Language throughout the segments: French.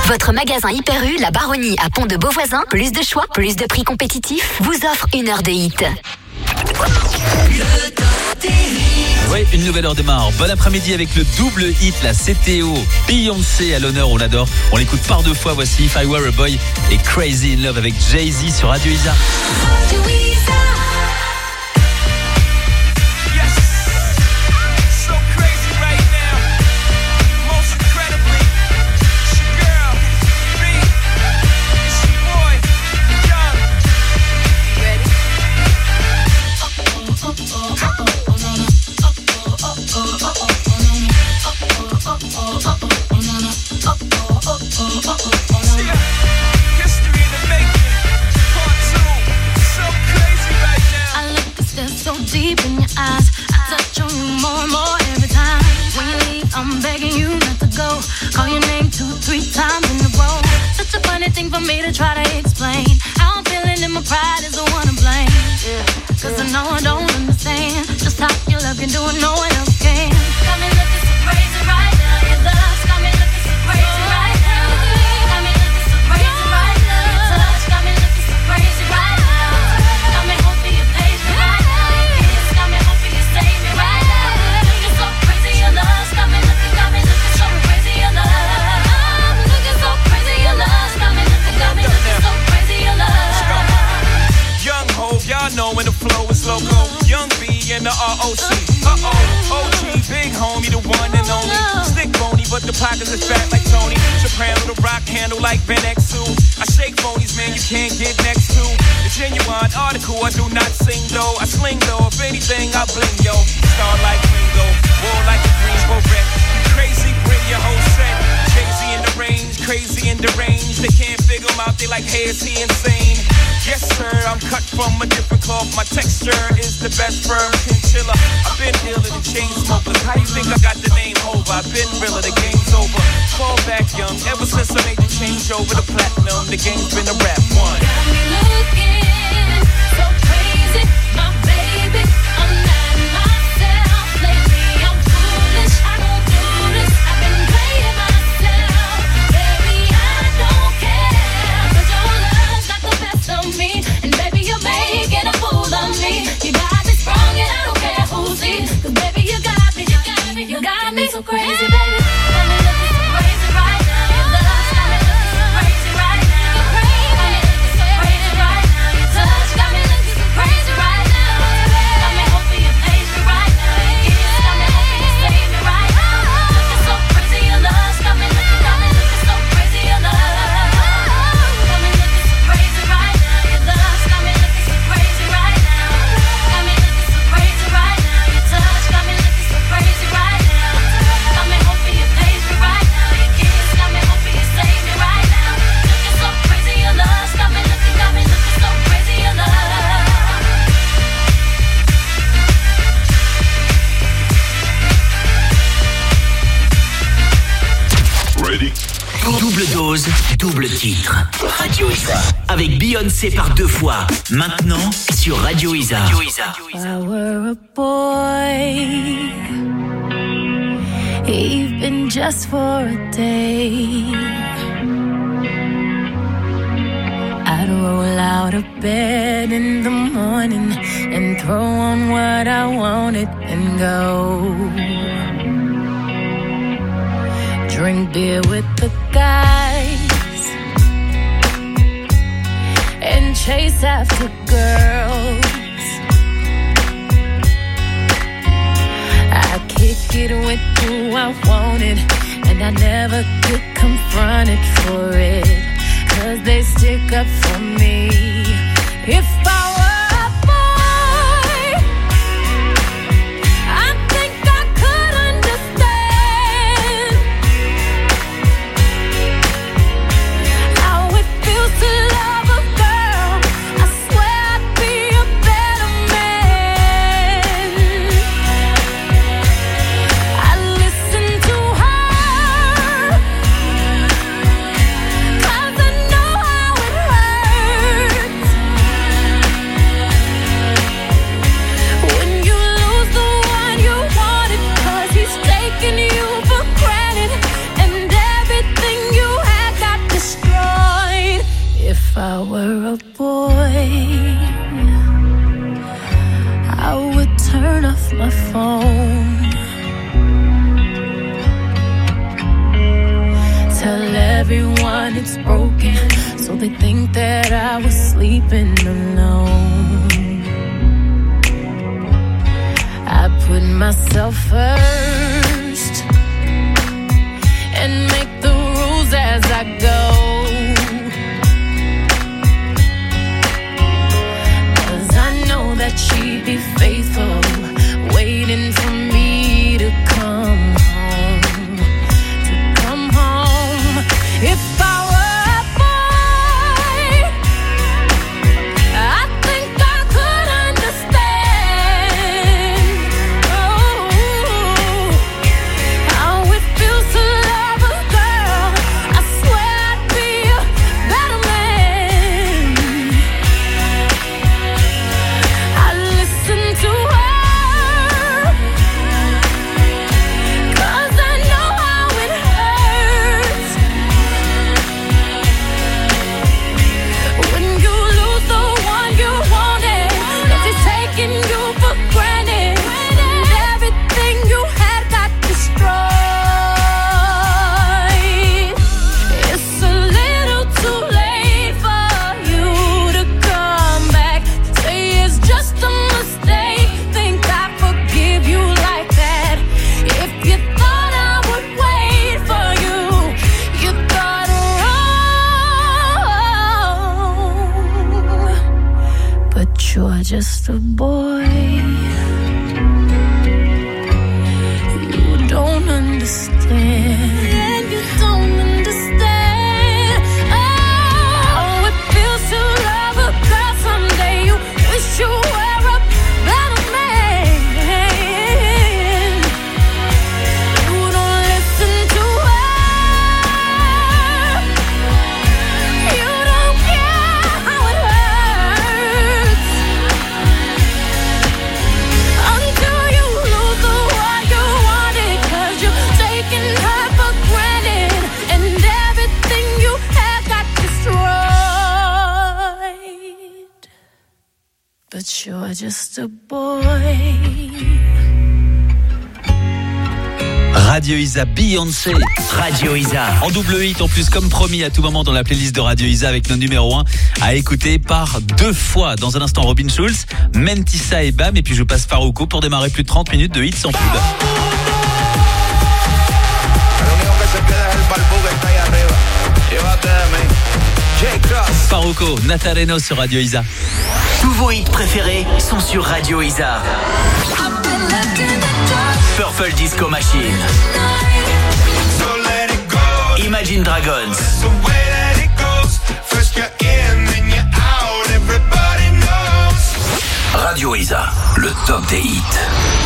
Votre magasin Hyper U, la Baronnie à Pont de Beauvoisin, plus de choix, plus de prix compétitifs, vous offre une heure de hit. Oui, une nouvelle heure démarre. Bon après-midi avec le double hit, la CTO. Beyoncé à l'honneur, on l'adore. On l'écoute par deux fois, voici If I Were a Boy et Crazy in Love avec Jay-Z sur Radio Isa. Deep in your eyes, I touch on you more and more every time. When you leave, I'm begging you not to go. Call your name 2-3 times in a row. Such a funny thing for me to try to explain. How I'm feeling and my pride is the one to blame. Yeah. Cause I know I don't understand just how your love can do it, no one else can. Got me looking so crazy right now. Your love's got me looking so crazy right now. Got me looking so crazy right now. Your touch got me looking so crazy right now. Got me hoping you page me right now. Y'all know when the flow is loco. Young B and the ROC. OG, big homie, the one and only. Stick bony, but the pockets is fat like Tony. Soprano, the rock handle like Ben X2. I shake phonies, man, you can't get next to. The genuine article, I do not sing though. I sling though, if anything, I bling yo. Star like Ringo, war like a Greensboro wreck. Crazy, bring your whole set. Jay-Z in the range, crazy in the range. They can't figure him out, they like, hey, is he insane? Yes, sir, I'm cut from a different cloth. My texture is the best firm chinchilla. I've been dealing with chain smokers. How you think I got the name over? I've been realer, the game's over. Fall back young, ever since I made the change over to platinum, the game's been a rap one. Got me looking so crazy, my baby. I'm not myself lately. I'm foolish, I don't do this. I've been playing myself, baby. I don't care, 'cause your love's got the best of me, and baby you're making a fool of me. You got me sprung and I don't care who sees, 'cause baby you got me, you got me so crazy, baby. Got me looking so crazy right now. Your love's got me looking so crazy right now. Got me looking so crazy right now. Your touch got me looking so crazy right now. Got me hoping you page me right now. Your kiss got me hoping you save me right now. Looking so crazy, your love's got me looking so crazy, your love. Got me looking so crazy right now. Your love's got me looking so crazy right now. Got me looking so crazy right now. Your touch got me looking so crazy right now. Got me hoping you page me right now. Your kiss got me hoping you save me right now. Looking so crazy, your love's got me looking so crazy, your love. Ready? Double dose, double titre. Radio Isa. Avec Beyoncé par deux fois. Maintenant sur Radio Isa. If I were a boy, even just for a day, I'd roll out of bed in the morning and throw on what I wanted and go. Drink beer with the guys and chase after girls. I kick it with who I wanted, and I never get confronted for it, 'cause they stick up for me. If I were a boy, I think I could understand how it feels to love a girl. I swear I'd be a better man. I listen to her, 'cause I know how it hurts. I were a boy, I would turn off my phone, tell everyone it's broken, so they think that I was sleeping alone. I put myself first and make the rules as I go, 'cause I know that she'd be faithful, waiting for me to come home, If I were a boy, I think I could understand, how it feels to love a girl. I swear I'd be a better man. I listen to her, 'cause I know how it hurts when you lose the one you wanted, 'cause it's taking you for granted, and everything you had got destroyed. It's a little too late for you to come back, say it's just a mistake, think I forgive you like that. If you thought I would wait for you, you thought wrong. But you're just a boy, you don't understand. You don't understand. Oh, it feels to love a girl someday. You wish you were a better man. You don't listen to her. You don't care how it hurts until you lose the one you wanted, 'cause you're taking her for granted, and everything you had got destroyed. But you're just a boy. Radio Isa, Beyoncé. Radio Isa. En double hit, en plus, comme promis, à tout moment dans la playlist de Radio Isa avec nos numéros 1 à écouter par 2 fois. Dans un instant, Robin Schulz, Mentissa et Bam. Et puis, je passe Farouko pour démarrer plus de 30 minutes de hits sans pub. El único que se queda es el balbú que está ahí arriba. Llévate de mí. J-Cross. Farouko, Natareno sur Radio Isa. Tous vos hits préférés sont sur Radio Isa. Purple Disco Machine, So let it go. Imagine Dragons, It's the way that it goes. First you're in, then you're out. Everybody knows. Radio Isa, le top des hits.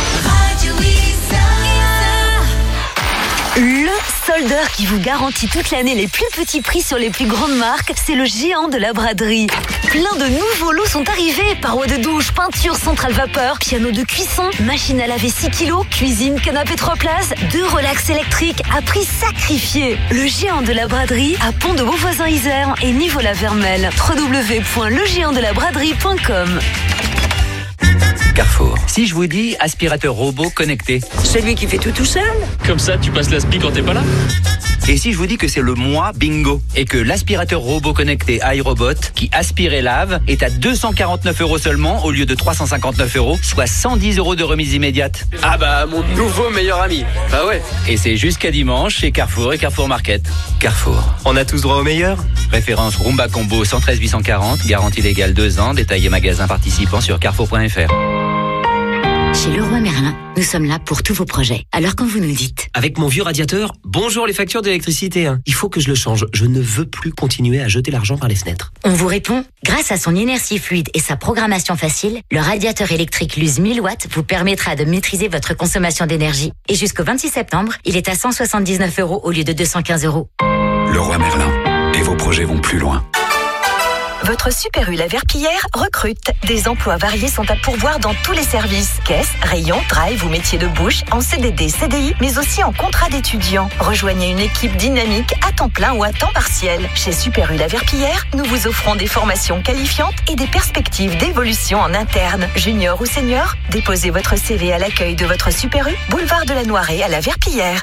Le soldeur qui vous garantit toute l'année les plus petits prix sur les plus grandes marques, c'est le géant de la braderie. Plein de nouveaux lots sont arrivés. Parois de douche, peinture, centrale vapeur, piano de cuisson, machine à laver 6 kg, cuisine, canapé 3 places, 2 relax électriques à prix sacrifié. Le géant de la braderie à Pont de Beauvoisin-Isère et Niveaux-la-Vermelle. www.legéantdelabraderie.com. Carrefour. Si je vous dis aspirateur robot connecté, Celui qui fait tout seul. Comme ça, tu passes l'aspi quand t'es pas là. et si je vous dis que c'est le mois bingo, et que l'aspirateur robot connecté iRobot, qui aspire et lave, est à 249 € seulement au lieu de 359 €, soit 110 € de remise immédiate. Ah bah, mon nouveau meilleur ami. Bah ouais. Et c'est jusqu'à dimanche chez Carrefour et Carrefour Market. Carrefour. On a tous droit au meilleur. Référence Roomba Combo 113 840, garantie légale 2 ans, détaillé magasin participant sur carrefour.fr. Chez Leroy Merlin, nous sommes là pour tous vos projets. Alors quand vous nous dites Avec mon vieux radiateur, bonjour les factures d'électricité. Hein. Il faut que je le change. Je ne veux plus continuer à jeter l'argent par les fenêtres. On vous répond, grâce à son inertie fluide et sa programmation facile, le radiateur électrique Luz 1000 watts vous permettra de maîtriser votre consommation d'énergie. Et jusqu'au 26 septembre, il est à 179 € au lieu de 215 €. Leroy Merlin. Et vos projets vont plus loin. Votre Super U La Verpillière recrute. Des emplois variés sont à pourvoir dans tous les services. Caisse, rayon, drive ou métier de bouche, en CDD, CDI, mais aussi en contrat d'étudiant. Rejoignez une équipe dynamique à temps plein ou à temps partiel. Chez Super U La Verpillière, nous vous offrons des formations qualifiantes et des perspectives d'évolution en interne. Junior ou senior, déposez votre CV à l'accueil de votre Super U, boulevard de la Noiret à La Verpillière.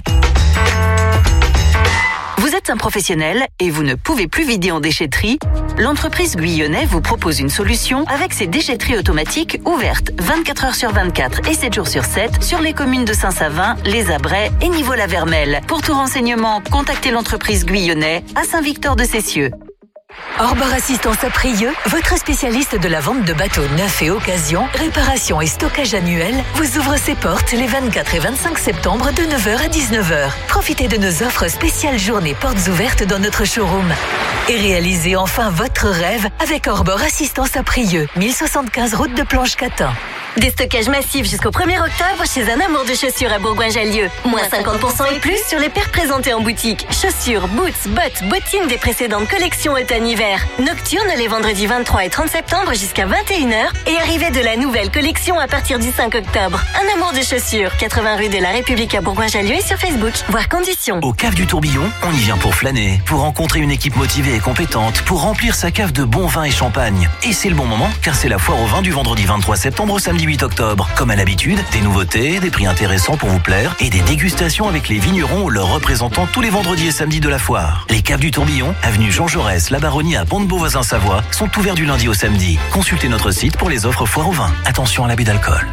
Vous êtes un professionnel et vous ne pouvez plus vider en déchetterie? L'entreprise Guyonnet vous propose une solution avec ses déchetteries automatiques ouvertes 24 heures sur 24 et 7 jours sur 7 sur les communes de Saint-Savin, Les Abrais et Niveau-la-Vermelle. Pour tout renseignement, contactez l'entreprise Guyonnet à Saint-Victor-de-Cessieux. Orbor Assistance à Prieux, votre spécialiste de la vente de bateaux neufs et occasions, réparation et stockage annuel, vous ouvre ses portes les 24 et 25 septembre de 9h à 19h. Profitez de nos offres spéciales journées portes ouvertes dans notre showroom. Et réalisez enfin votre rêve avec Orbor Assistance à Prieux, 1075 route de Planche-Catin. Des stockages massifs jusqu'au 1er octobre chez Un Amour de Chaussures à Bourgoin-Jallieu. Moins 50% et plus sur les paires présentées en boutique. Chaussures, boots, bottes, bottines des précédentes collections automne-hiver. Nocturne les vendredis 23 et 30 septembre jusqu'à 21h. Et arrivée de la nouvelle collection à partir du 5 octobre. Un Amour de Chaussures, 80 rue de la République à Bourgoin-Jallieu et sur Facebook. Voir conditions. Au Cave du Tourbillon, on y vient pour flâner, pour rencontrer une équipe motivée et compétente, pour remplir sa cave de bons vins et champagne. Et c'est le bon moment, car c'est la foire au vin du vendredi 23 septembre au samedi 8 octobre. Comme à l'habitude, des nouveautés, des prix intéressants pour vous plaire et des dégustations avec les vignerons ou leurs représentants tous les vendredis et samedis de la foire. Les Caves du Tourbillon, avenue Jean Jaurès, La Baronnie à Pont-de-Beauvoisin-Savoie, sont ouverts du lundi au samedi. Consultez notre site pour les offres foire au vin. Attention à l'abus d'alcool.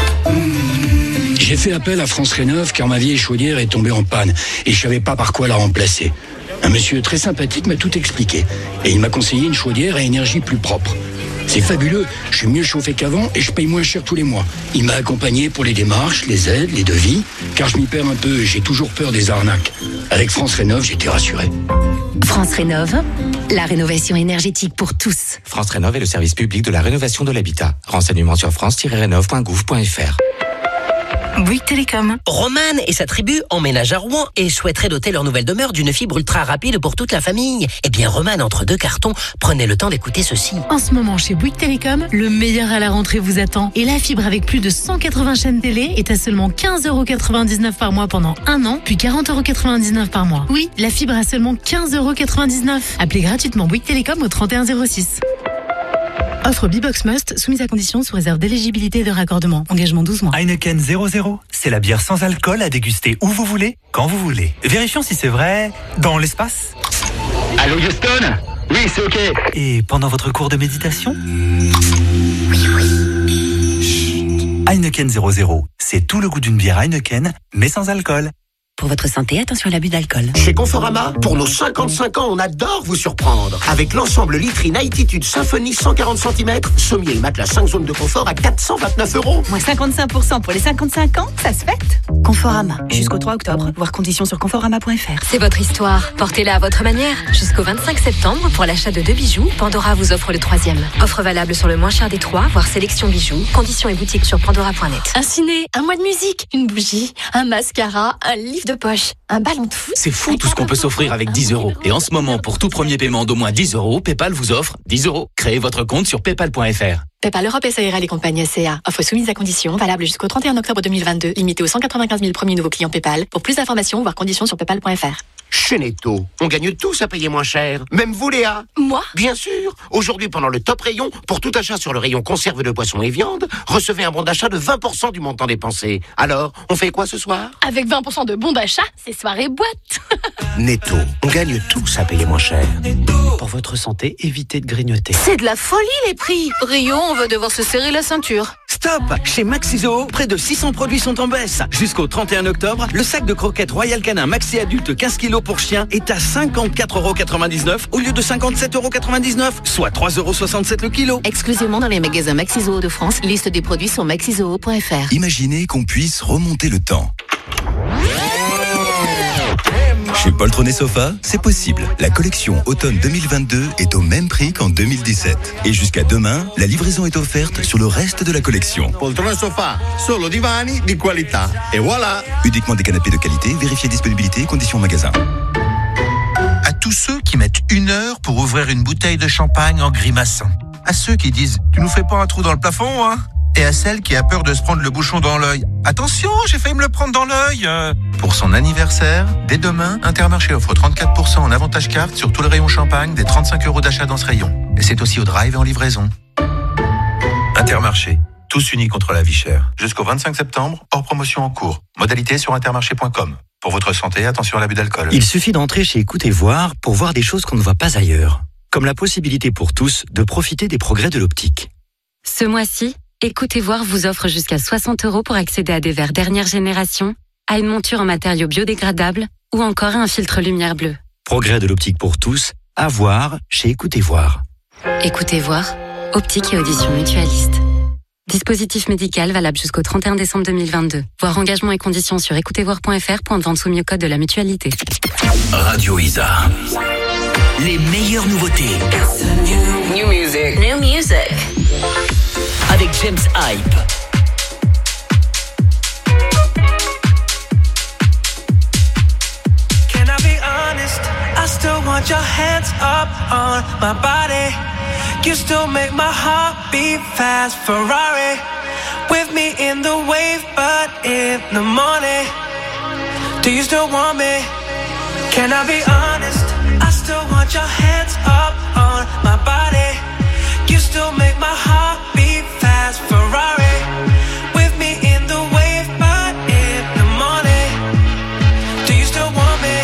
J'ai fait appel à France Rénov car ma vieille chaudière est tombée en panne et je savais pas par quoi la remplacer. Un monsieur très sympathique m'a tout expliqué et il m'a conseillé une chaudière à énergie plus propre. C'est fabuleux, je suis mieux chauffé qu'avant et je paye moins cher tous les mois. Il m'a accompagné pour les démarches, les aides, les devis, car je m'y perds un peu et j'ai toujours peur des arnaques. Avec France Rénov, j'étais rassuré. France Rénov, la rénovation énergétique pour tous. France Rénov est le service public de la rénovation de l'habitat. Renseignements sur france-rénov.gouv.fr. Bouygues Télécom. Romane et sa tribu emménagent à Rouen et souhaiteraient doter leur nouvelle demeure d'une fibre ultra rapide pour toute la famille. Eh bien, Romane, entre deux cartons, prenez le temps d'écouter ceci. En ce moment, chez Bouygues Télécom, le meilleur à la rentrée vous attend. Et la fibre avec plus de 180 chaînes télé est à seulement 15,99€ par mois pendant un an, puis 40,99€ par mois. Oui, la fibre à seulement 15,99€. Appelez gratuitement Bouygues Télécom au 3106. Offre B-Box Must, soumise à conditions sous réserve d'éligibilité et de raccordement. Engagement 12 mois. Heineken 00, c'est la bière sans alcool à déguster où vous voulez, quand vous voulez. Vérifions si c'est vrai dans l'espace. Allô Houston? Oui, c'est ok. Et pendant votre cours de méditation? Oui. Chut. Heineken 00, c'est tout le goût d'une bière Heineken, mais sans alcool. Pour votre santé, attention à l'abus d'alcool. Chez Conforama, pour nos 55 ans, on adore vous surprendre. Avec l'ensemble Litrine Altitude Symphony 140 cm, sommier et matelas 5 zones de confort à 429€. Moins 55% pour les 55 ans, ça se fête. Conforama, jusqu'au 3 octobre. Voir conditions sur conforama.fr. C'est votre histoire. Portez-la à votre manière. Jusqu'au 25 septembre, pour l'achat de 2 bijoux, Pandora vous offre le 3e. Offre valable sur le moins cher des 3, voire sélection bijoux. Conditions et boutiques sur pandora.net. Un ciné, un mois de musique, une bougie, un mascara, un livre de poche, un ballon de foot. C'est fou tout ce qu'on peut s'offrir avec 10€. Et en ce moment, pour tout premier paiement d'au moins 10€, PayPal vous offre 10€. Créez votre compte sur paypal.fr. PayPal Europe SARL et compagnie SCA. Offre soumise à conditions, valable jusqu'au 31 octobre 2022, limitée aux 195 000 premiers nouveaux clients PayPal. Pour plus d'informations, voir conditions sur paypal.fr. Chez Netto, on gagne tous à payer moins cher. Même vous, Léa. Moi? Bien sûr. Aujourd'hui, pendant le top rayon, pour tout achat sur le rayon conserve de poissons et viande, recevez un bon d'achat de 20% du montant dépensé. Alors, on fait quoi ce soir? Avec 20% de bon d'achat, c'est soirée boîte. Netto, on gagne tous à payer moins cher. Pour votre santé, évitez de grignoter. C'est de la folie les prix. Rio, on va devoir se serrer la ceinture. Stop! Chez Maxiso, près de 600 produits sont en baisse. Jusqu'au 31 octobre, le sac de croquettes Royal Canin Maxi Adulte 15 kg pour chien est à 54,99€ au lieu de 57,99€, soit 3,67€ le kilo. Exclusivement dans les magasins Maxiso de France. Liste des produits sur maxizoo.fr. Imaginez qu'on puisse remonter le temps. Chez Poltron et Sofa, c'est possible. La collection automne 2022 est au même prix qu'en 2017. Et jusqu'à demain, la livraison est offerte sur le reste de la collection. Poltrone e Sofa, solo divani di qualità. Et voilà! Uniquement des canapés de qualité, vérifiez disponibilité et conditions magasin. tous ceux qui mettent 1 heure pour ouvrir une bouteille de champagne en grimaçant. À ceux qui disent « Tu nous fais pas un trou dans le plafond, hein ?» Et à celle qui a peur de se prendre le bouchon dans l'œil. « Attention, j'ai failli me le prendre dans l'œil !» Pour son anniversaire, dès demain, Intermarché offre 34% en avantage carte sur tout le rayon champagne des 35 € d'achat dans ce rayon. Et c'est aussi au drive et en livraison. Intermarché, tous unis contre la vie chère. Jusqu'au 25 septembre, hors promotion en cours. Modalité sur intermarché.com. Pour votre santé, attention à l'abus d'alcool. Il suffit d'entrer chez Écoute et Voir pour voir des choses qu'on ne voit pas ailleurs. Comme la possibilité pour tous de profiter des progrès de l'optique. Ce mois-ci, Écoute et Voir vous offre jusqu'à 60 € pour accéder à des verres dernière génération, à une monture en matériaux biodégradables ou encore à un filtre lumière bleue. Progrès de l'optique pour tous, à voir chez Écoute et Voir. Écoute et Voir, optique et audition mutualiste. Dispositif médical valable jusqu'au 31 décembre 2022. Voir engagement et conditions sur écoutezvoir.fr. Point de vente soumis au code de la mutualité. Radio Isa. Les meilleures nouveautés. New music. New music. Avec James Hype. Can I be honest? I still want your hands up on my body. You still make my heart beat fast. Ferrari with me in the wave, but in the morning. Do you still want me? Can I be honest? I still want your hands up on my body. You still make my heart beat fast. Ferrari with me in the wave, but in the morning. Do you still want me?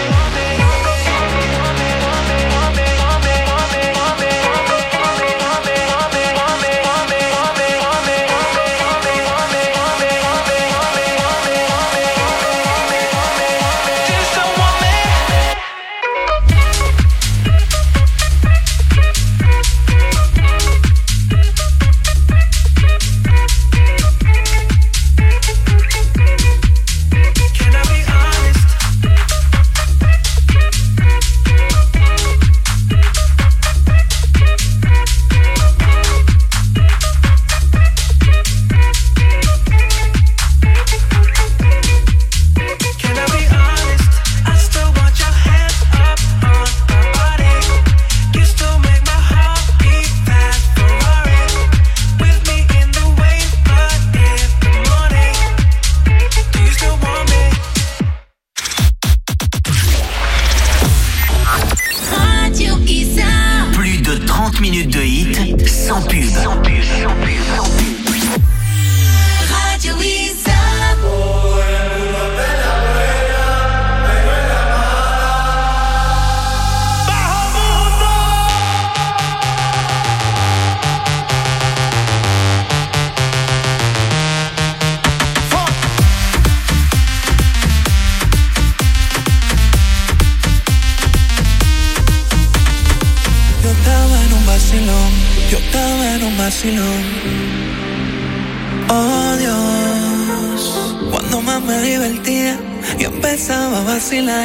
Oh Dios, cuando más me divertía, yo empezaba a vacilar.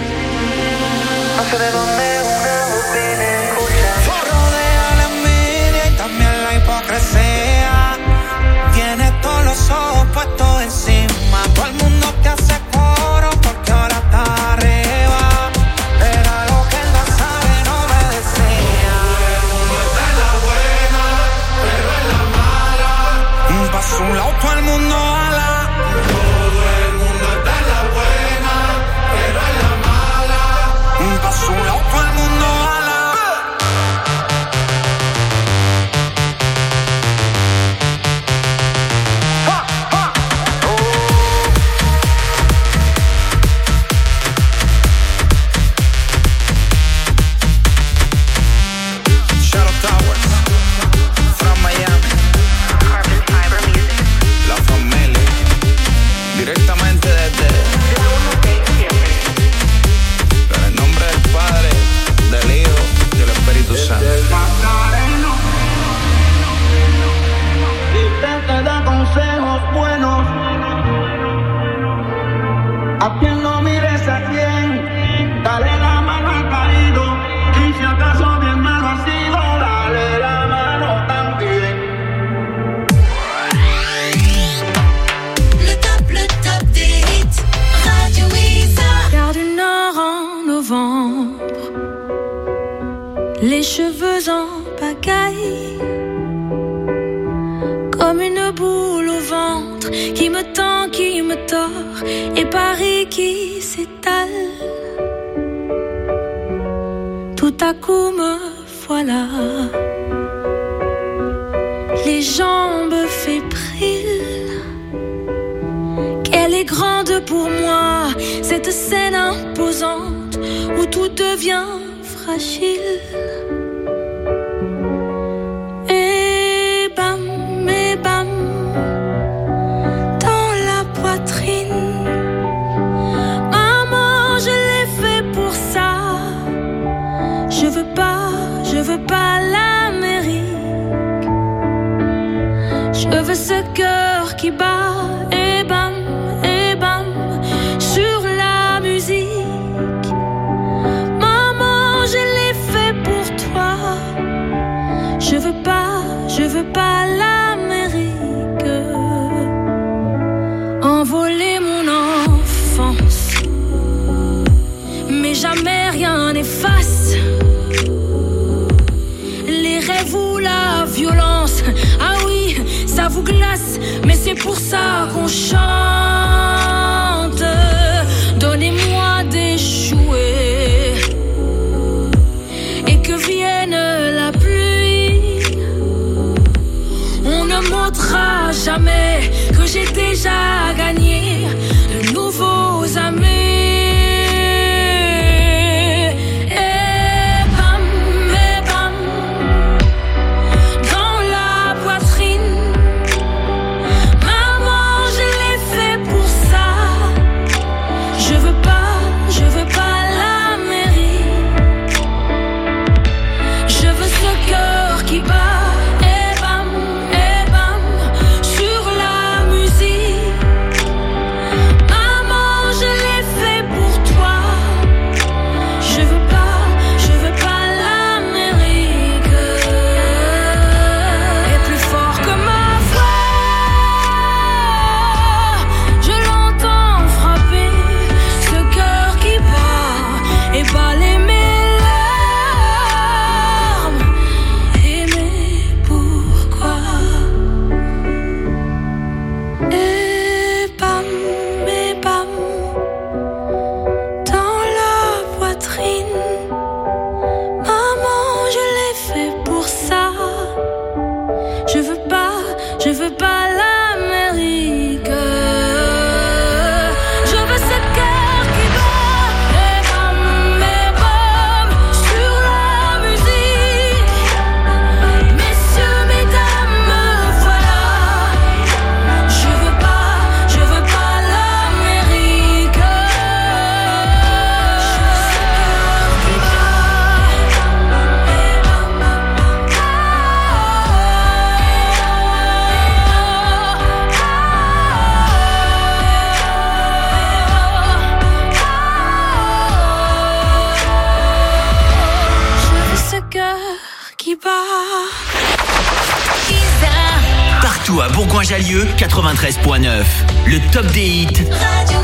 No sé de dónde una voz viene a escuchar. Rodea la envidia y también la hipocresía. Tienes todos los ojos puestos encima. Todo el mundo te hace coro porque ahora está arriba. Era lo que él no sabe, no me decía. Todo el mundo está en la buena, pero en la mala. Paso un lado, todo el mundo ala. Todo el mundo está en la buena, pero en la mala. Paso un lado, todo el mundo les cheveux en pagaille, comme une boule au ventre qui me tend, qui me tord, et Paris qui s'étale. Tout à coup me voilà, les jambes fébriles. Qu'elle est grande pour moi, cette scène imposante où tout devient fragile. Et bam, dans la poitrine. Maman, je l'ai fait pour ça. Je veux pas l'Amérique. Je veux ce cœur qui bat. Et bam, sur la musique. Maman, je l'ai fait pour toi. Je veux pas l'Amérique. Envoler mon enfance, mais jamais rien n'efface les rêves ou la violence. Ah oui, ça vous glace, mais c'est pour ça qu'on chante. Donnez-moi des jouets et que vienne la pluie. On ne montrera jamais que j'ai déjà gagné de nouveaux amis. Partout à Bourgoin-Jallieu, 93.9. Le top des hits. Radio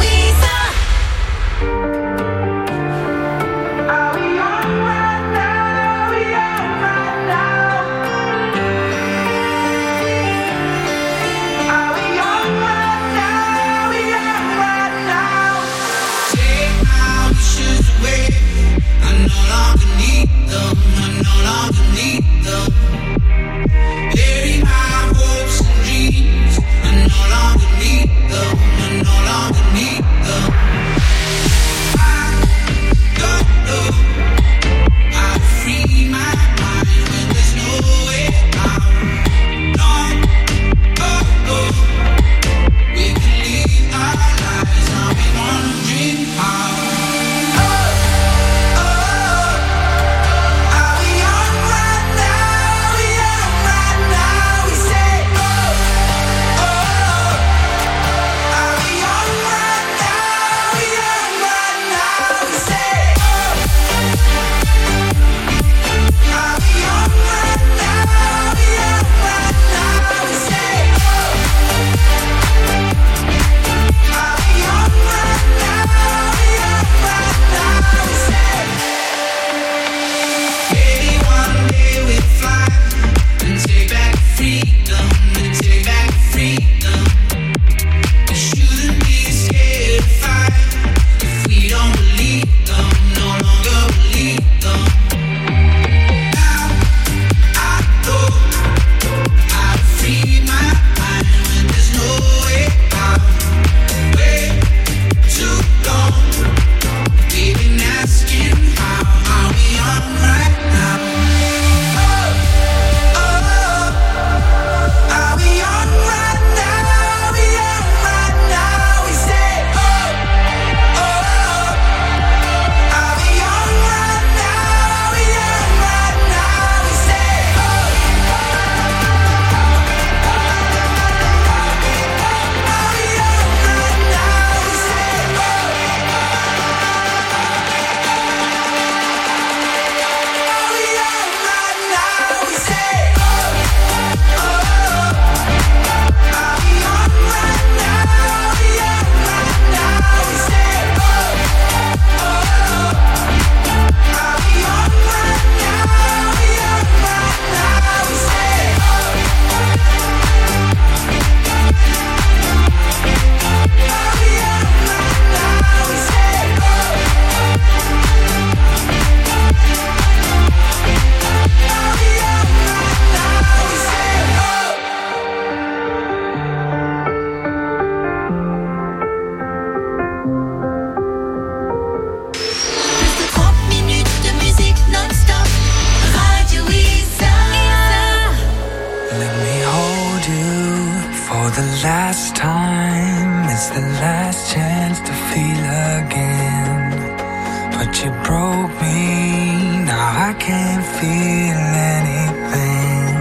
last time, it's the last chance to feel again. But you broke me, now I can't feel anything.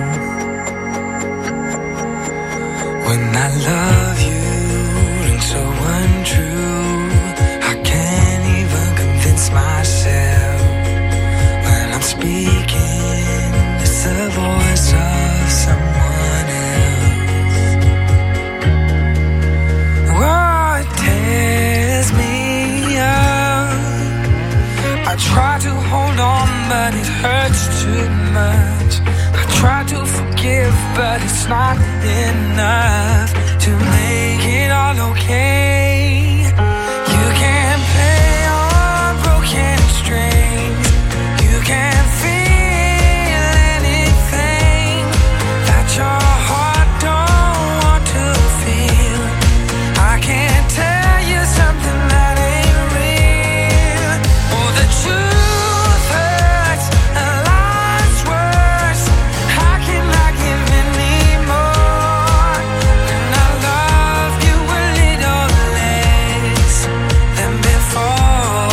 When I love you, rings so untrue, I can't even convince myself. When I'm speaking, it's the voice of someone else. Oh, it tears me up. I try to hold on, but it hurts too much. I try to forgive, but it's not enough to make it all okay. You can't play on broken strings. You can't feel anything that your heart don't want to feel. I can't tell you something that ain't real. Oh, the truth hurts and lies worse. How can I give anymore when I love you a little less than before?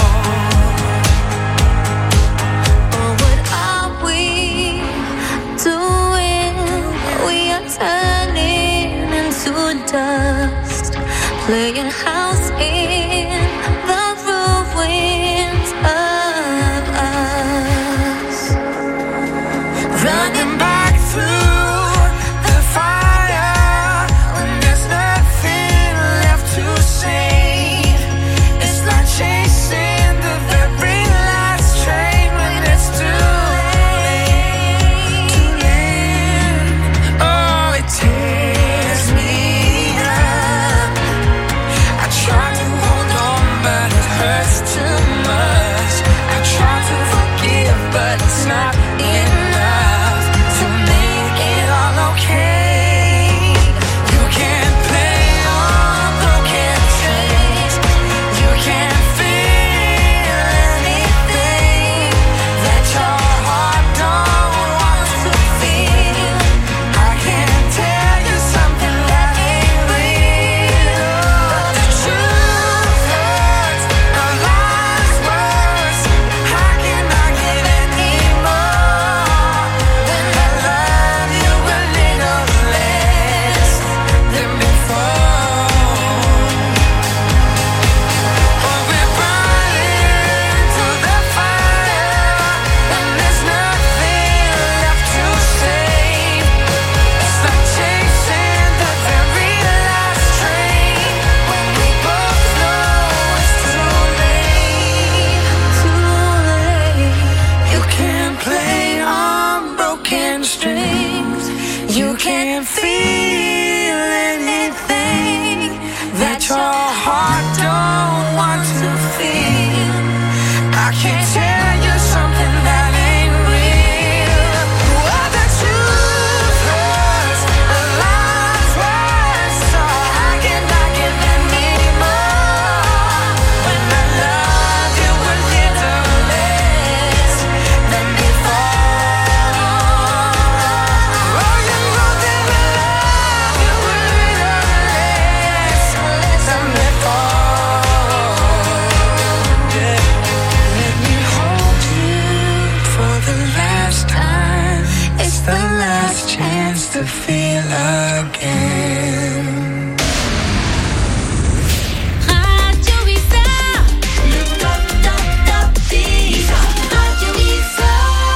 Oh, what are we doing? We are turning into dust, playing house in the ruins of us, Running back through the fire when there's nothing left to save. It's like chasing the very last train when it's too late. Too late. Oh, it tears me up. I try to hold on, but it hurts too much. I try to forgive, but it's not enough to make it all okay. You can't play on broken strings. You can't feel anything that your heart don't want to feel. I can't tell you something that ain't real. But the truth hurts and lies worse. How can I give anymore when I love you a little less than before? Oh, we're running to the fire when there's nothing left to save. It's like chasing the very last train when we both know it's too late. Too late. You can't play on broken strings. You can't feel anything that your heart don't want to feel. I can't tell you something that ain't real. Oh, the truth hurts and lies worse. So how can I give anymore when I love you a little less than before? Oh, you know that I love you a little less than before. Yeah. Let me hold you for the last time. It's the last chance to feel again. Radio Isa, le top top top d'Isa. Radio Isa.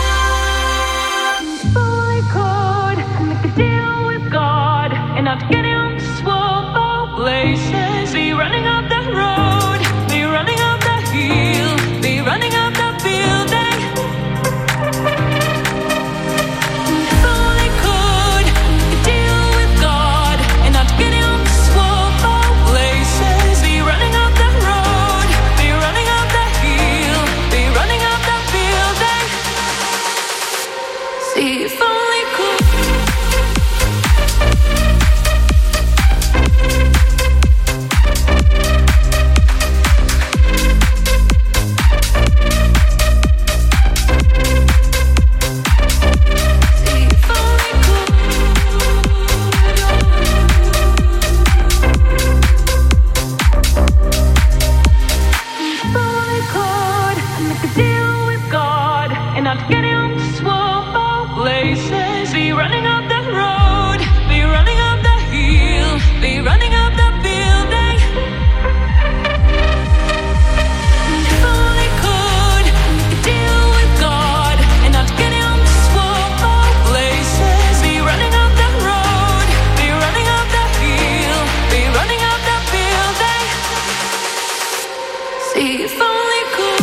I could make a deal with God and not get him swole places. Be running up the road, be running up the hill, be running up the building. If only I could make a deal with God and not get him swole places. Be running up the road, be running up the hill, be running up the building. See if only I could. running up the road, be running up the hill, be running up the building. If only could deal with God and not get him to swap our places. Be running up the road, be running up the hill, be running up the building. See if only could.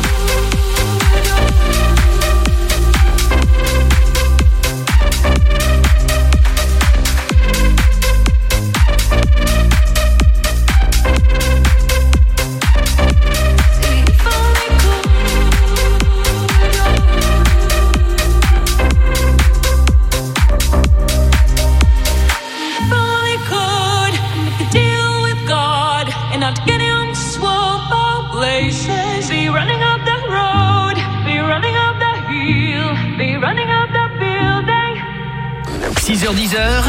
Be running up the road, be running up the hill, be running up the building. 6h-10h,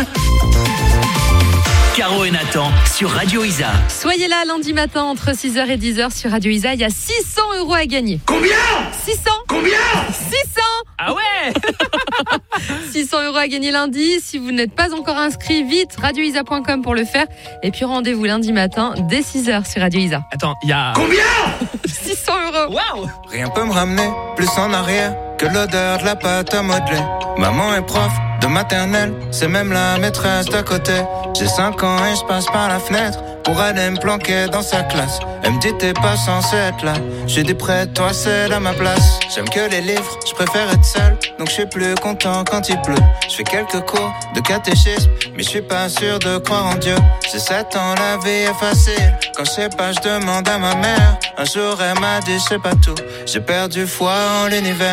Caro et Nathan sur Radio Isa. Soyez là lundi matin entre 6h et 10h sur Radio Isa. Il y a 600 € à gagner. Combien ? 600. Combien ? 600. Ah ouais. 600 € à gagner lundi. Si vous n'êtes pas encore inscrit, vite, radioisa.com pour le faire. Et puis rendez-vous lundi matin dès 6h sur Radio Isa. Attends, il y a... Combien ? 600 €. Waouh. Rien peut me ramener plus en arrière que l'odeur de la pâte à modeler. Maman est prof de maternelle, c'est même la maîtresse d'à côté. J'ai 5 ans et je passe par la fenêtre pour aller me planquer dans sa classe. Elle me dit t'es pas censé être là. J'ai dit près de toi c'est à ma place. J'aime que les livres, je préfère être seul. Donc je suis plus content quand il pleut. Je fais quelques cours de catéchisme, mais je suis pas sûr de croire en Dieu. J'ai 7 ans, la vie est facile. Quand je sais pas, je demande à ma mère. Un jour elle m'a dit je sais pas tout. J'ai perdu foi en l'univers.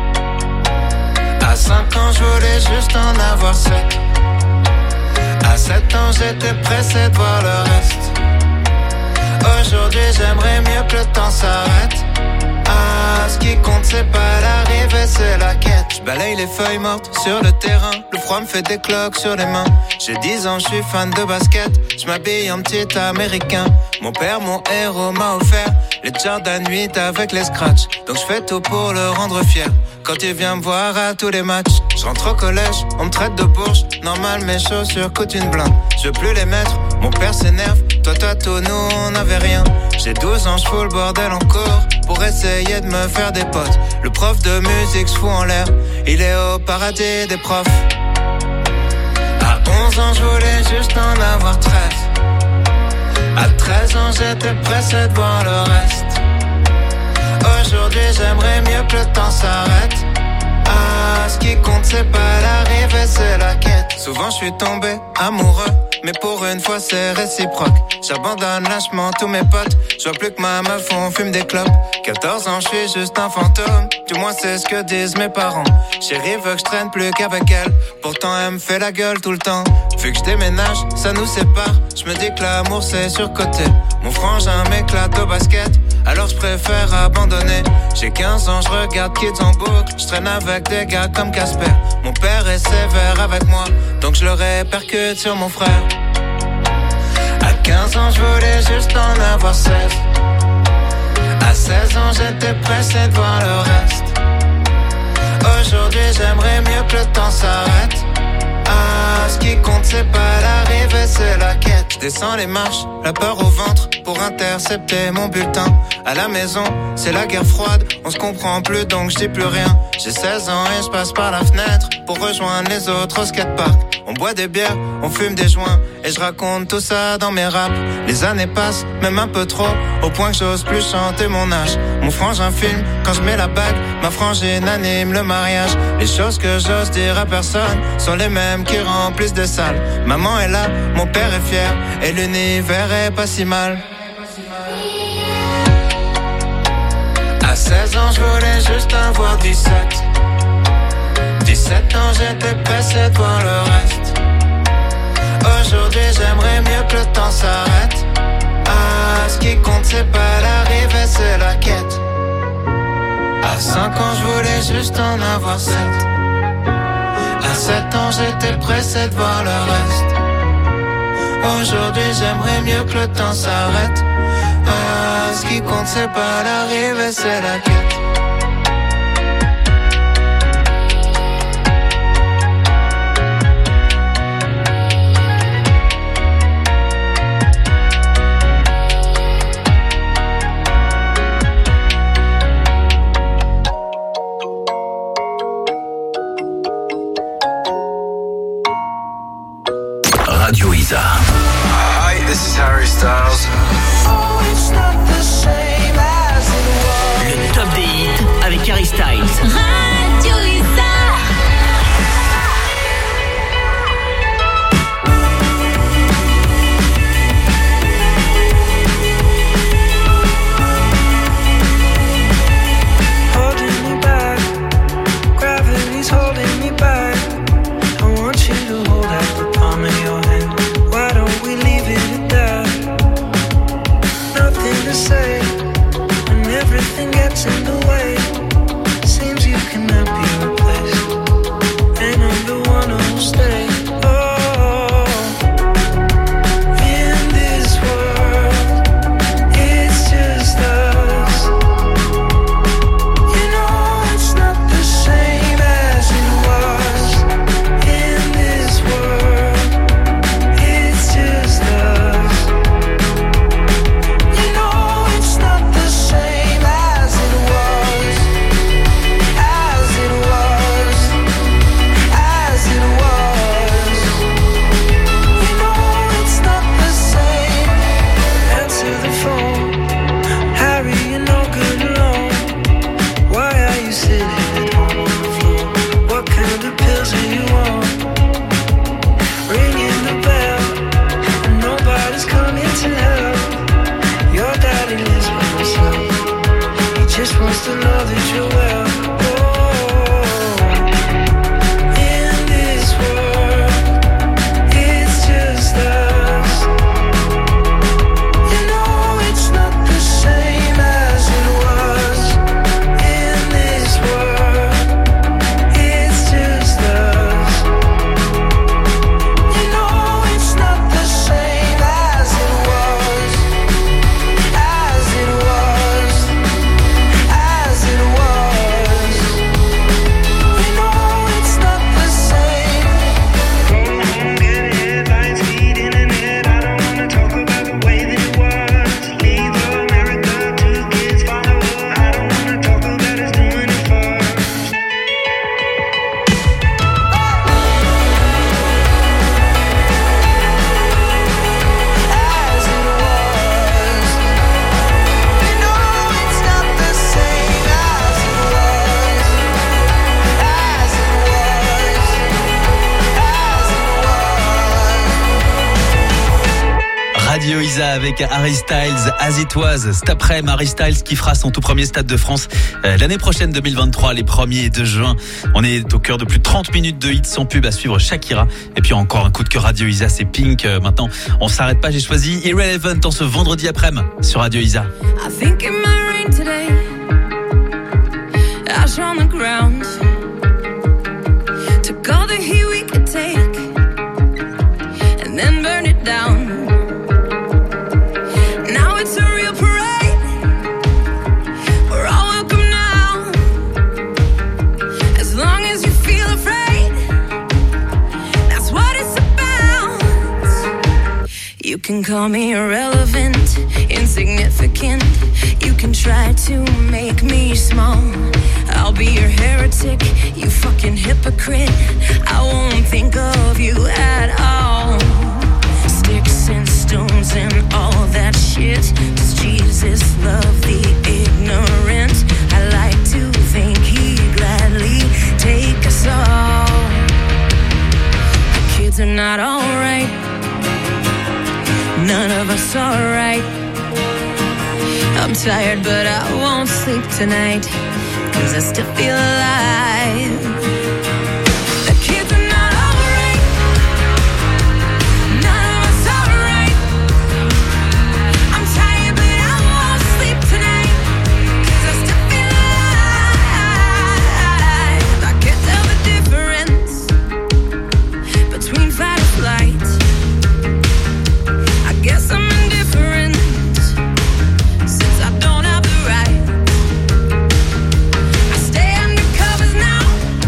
À 5 ans, je voulais juste en avoir 7. À 7 ans, j'étais pressé de voir le reste. Aujourd'hui, j'aimerais mieux que le temps s'arrête. Ah, ce qui compte, c'est pas l'arrivée, c'est la quête. Je balaye les feuilles mortes sur le terrain. Le froid me fait des cloques sur les mains. J'ai 10 ans, je suis fan de basket. Je m'habille en petit américain. Mon père, mon héros, m'a offert les Jordan 8 avec les scratchs. Donc je fais tout pour le rendre fier. Quand il vient me voir à tous les matchs, je rentre au collège, on me traite de bourge. Normal, mes chaussures coûtent une blinde. Je veux plus les mettre, mon père s'énerve. Toi, tout, nous, on n'avait rien. J'ai 12 ans, je fous le bordel en cours pour essayer de me faire des potes. Le prof de musique se fout en l'air, il est au paradis des profs. À 11 ans, je voulais juste en avoir 13. À 13 ans, j'étais pressé de voir le reste. Aujourd'hui, j'aimerais mieux que le temps s'arrête. Ah, ce qui compte, c'est pas l'arrivée, c'est la quête. Souvent, je suis tombé amoureux, mais pour une fois, c'est réciproque. J'abandonne lâchement tous mes potes. Je vois plus que ma meuf, on fume des clopes. 14 ans, je suis juste un fantôme. Du moins, c'est ce que disent mes parents. Chérie veut que je traîne plus qu'avec elle. Pourtant, elle me fait la gueule tout le temps. Vu que je déménage, ça nous sépare. Je me dis que l'amour, c'est surcoté. Mon frangin m'éclate au basket. Alors je préfère abandonner. J'ai 15 ans, je regarde Kids en boucle. Je traîne avec des gars comme Casper. Mon père est sévère avec moi, donc je le répercute sur mon frère. À 15 ans, je voulais juste en avoir 16. À 16 ans, j'étais pressé de voir le reste. Aujourd'hui, j'aimerais mieux que le temps s'arrête. Ah, ce qui compte, c'est pas l'arrivée, c'est la quête. Je descends les marches, la peur au ventre, pour intercepter mon bulletin. À la maison, c'est la guerre froide, on se comprend plus donc je dis plus rien. J'ai 16 ans et je passe par la fenêtre pour rejoindre les autres au skatepark. On boit des bières, on fume des joints et je raconte tout ça dans mes raps. Les années passent, même un peu trop, au point que j'ose plus chanter mon âge. Mon frangin filme quand je mets la bague, ma frangine anime le mariage. Les choses que j'ose dire à personne sont les mêmes qui remplissent des salles. Maman est là, mon père est fier et l'univers est pas si mal. À 16 ans, je voulais juste avoir 17. 17 ans, j'étais pressé de voir le reste. Aujourd'hui, j'aimerais mieux que le temps s'arrête. Ah, ce qui compte, c'est pas l'arrivée, c'est la quête. À 5 ans, je voulais juste en avoir 7. À 7 ans, j'étais pressé de voir le reste. Aujourd'hui, j'aimerais mieux que le temps s'arrête. Ah, ce qui compte, c'est pas l'arrivée, c'est la quête. Isa. Hi, this is Harry Styles. Le top des hits avec Harry Styles. Radio Isa. Holding me back. I want you to hold out the palm of your hand. Why don't we leave it at that? Nothing to say when everything gets in the way. Seems you cannot be replaced, and I'm the one who'll stay. Oh, in this world, it's just us. You know it's not the same as it was. In this world, it's just us. You know it's not the same as it was. As it was. As it was. You know it's not the same. Answer the phone. Harry, you're no good alone. Why are you sitting at home on the floor? What kind of pills are you on? Ringing the bell, and nobody's coming to help. Your daddy lives by himself. He just wants to know that you're well. Oh, in this world, it's just us. You know it's not the same as it was. In this world, it's just us. You know it's not the same as it was. As it was. As it was. You know it's not the same. Going home, getting headlines, feet in the net. I don't wanna talk about the way that it was. Leave America, 2 kids follow her. I don't wanna talk about us doing it first. As it was. You know it's not the same as it was. As it was. As it was. Radio Isa avec Harry Styles, As It Was. Cet après-midi, Harry Styles qui fera son tout premier Stade de France l'année prochaine 2023, les 1er et 2 juin. On est au cœur de plus de 30 minutes de hits sans pub à suivre Shakira. Et puis encore un coup de cœur Radio Isa, c'est Pink. Maintenant, on s'arrête pas, j'ai choisi Irrelevant en ce vendredi après-midi sur Radio Isa. I think it might rain today. Ash on the ground. Took all the heat we could take and then burn it down. Now it's a real parade. We're all welcome now. As long as you feel afraid, that's what it's about. You can call me irrelevant, insignificant. You can try to make me small. I'll be your heretic, you fucking hypocrite. I won't think of you at all. Sticks and stones and all that shit. Does Jesus love the ignorant? I like to think he'd gladly take us all. The kids are not alright. None of us are right. I'm tired but I won't sleep tonight, 'cause I still feel alive. The kids are not alright. None of us are right. I'm tired but I won't sleep tonight, 'cause I still feel alive. I can't tell the difference between fight or flight. I guess I'm indifferent, since I don't have the right. I stay undercovers now.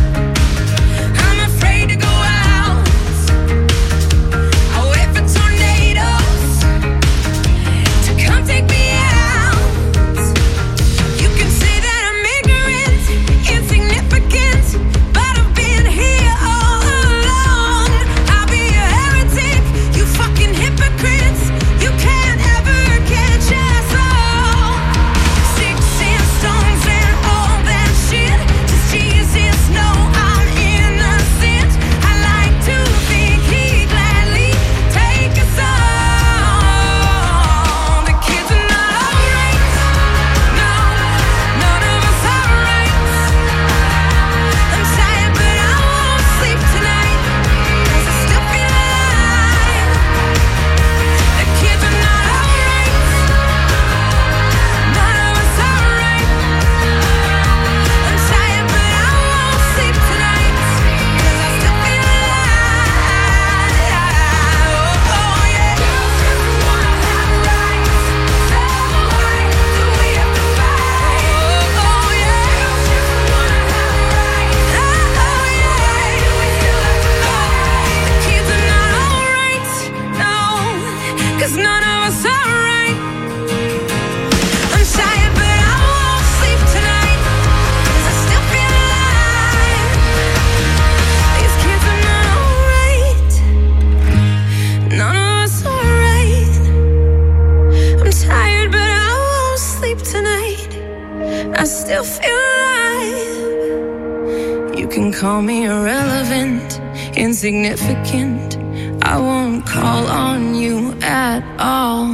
call me irrelevant, insignificant. I won't call on you at all.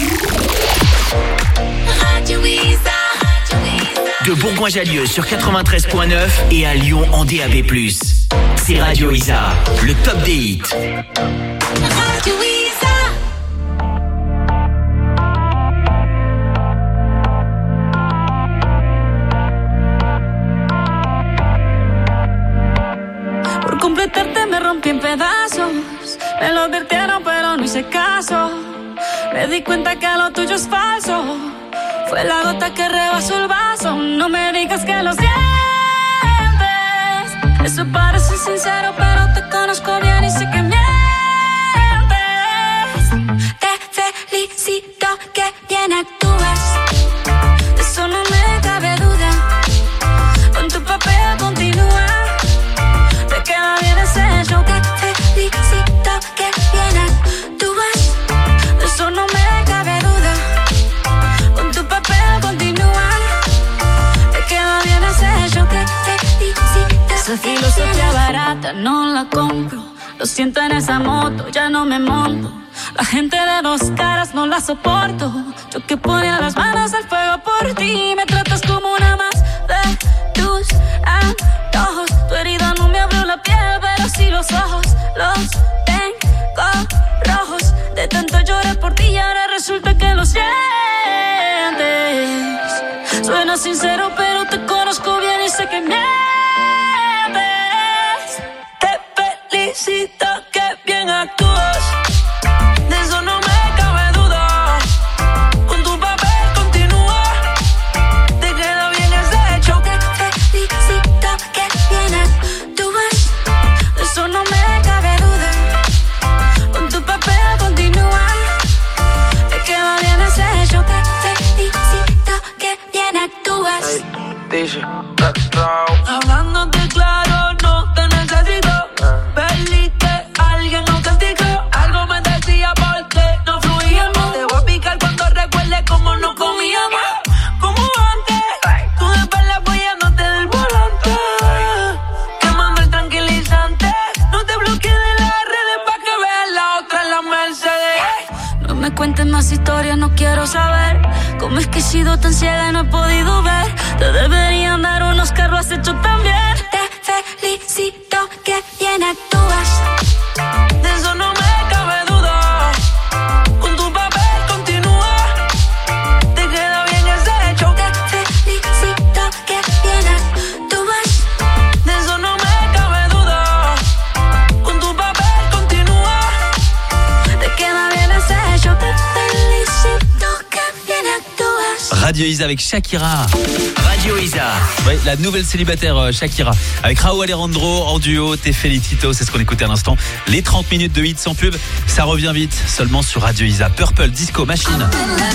Radio Isa. De Bourgoin-Jallieu sur 93.9 et à Lyon en DAB+. C'est Radio Isa, le top des hits. Radio Isa. Por completarte me rompí en pedazos. Me lo advirtieron pero no hice caso. Me di cuenta que lo tuyo es falso. Fue la gota que rebasó el vaso. No me digas que lo sientes. Eso parece sincero, pero te conozco bien y sé que mientes. Te felicito que bien actúas. De eso no me cabe duda. Con tu papel continúa. Te queda bien ese show. Te felicito que bien actúas. De eso no me cabe duda. Con tu papel continúa. Te queda bien ese show. Te felicito. Esa filosofía barata no la compro. Lo siento en esa moto, ya no me monto. La gente de dos caras no la soporto. Yo que ponía las manos al fuego por ti. Me tratas como una más de tus antojos. Tu herida no me abrió la piel, pero sí los ojos. Los tengo rojos. De tanto lloré por ti y ahora resulta que lo sientes. Suena sincero, pero te conozco bien y sé que mientes. Felicito que bien actúas. De eso no me cabe duda. Con tu papel continúa. Te queda bien ese show. Te felicito que bien actúas. De eso no me cabe duda. Con tu papel continúa. Te queda bien ese show. Te felicito que bien actúas. Hablándote claro, no te necesito. Perdiste, alguien nos castigó. Algo me decía porque no fluíamos. Te voy a picar cuando recuerdes cómo nos comíamos. Como antes, tú después apoyándote del volante. Quemando el tranquilizante. No te bloquees de las redes pa' que veas la otra en la Mercedes. No me cuentes más historias, no quiero saber. Cómo es que he sido tan ciega y no he podido ver. Te deberían dar unos que lo has hecho tan bien. Te felicito que bien actúas. De eso no me cabe duda. Con tu papel continúa. Te queda bien ese show. Te felicito que bien actúas. De eso no me cabe duda. Con tu papel continúa. Te queda bien ese show. Te felicito que bien actúas. Radio Isa avec Shakira. Radio Isa. Oui, la nouvelle célibataire Shakira. Avec Raúl Alejandro en duo, Te Felicito, c'est ce qu'on écoutait à l'instant. Les 30 minutes de hits sans pub, ça revient vite, seulement sur Radio Isa. Purple Disco Machine.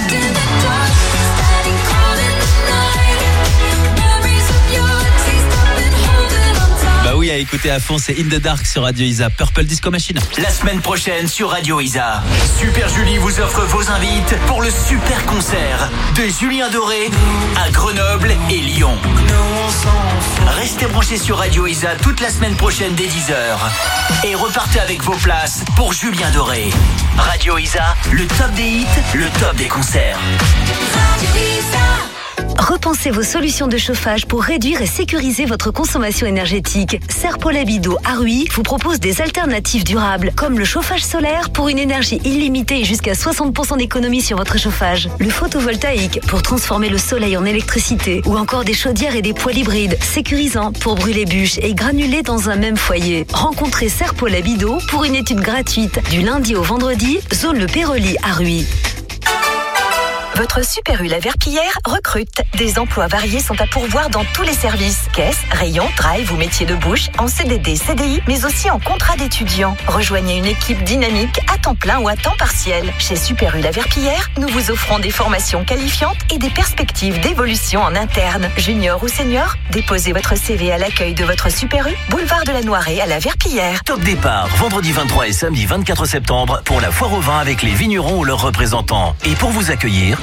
Bah oui, à écouter à fond, c'est In the Dark sur Radio Isa. Purple Disco Machine. La semaine prochaine sur Radio Isa, Super Julie vous offre vos invites pour le super concert de Julien Doré à Grenoble et Lyon. Restez branchés sur Radio Isa toute la semaine prochaine dès 10h et repartez avec vos places pour Julien Doré. Radio Isa, le top des hits, le top des concerts. Radio Isa. Repensez vos solutions de chauffage pour réduire et sécuriser votre consommation énergétique. Serpol Habido à Ruy vous propose des alternatives durables, comme le chauffage solaire pour une énergie illimitée et jusqu'à 60% d'économie sur votre chauffage. Le photovoltaïque pour transformer le soleil en électricité, ou encore des chaudières et des poêles hybrides, sécurisants pour brûler bûches et granulés dans un même foyer. Rencontrez Serpol Habido pour une étude gratuite du lundi au vendredi, zone Le Péroli à Ruy. Votre Super U La Verpillière recrute. Des emplois variés sont à pourvoir dans tous les services. Caisse, rayon, drive ou métier de bouche, en CDD, CDI, mais aussi en contrat d'étudiant. Rejoignez une équipe dynamique à temps plein ou à temps partiel. Chez Super U La Verpillière, nous vous offrons des formations qualifiantes et des perspectives d'évolution en interne. Junior ou senior, déposez votre CV à l'accueil de votre Super U, boulevard de la Noiret à La Verpillière. Top départ, vendredi 23 et samedi 24 septembre pour la foire au vin avec les vignerons ou leurs représentants. Et pour vous accueillir,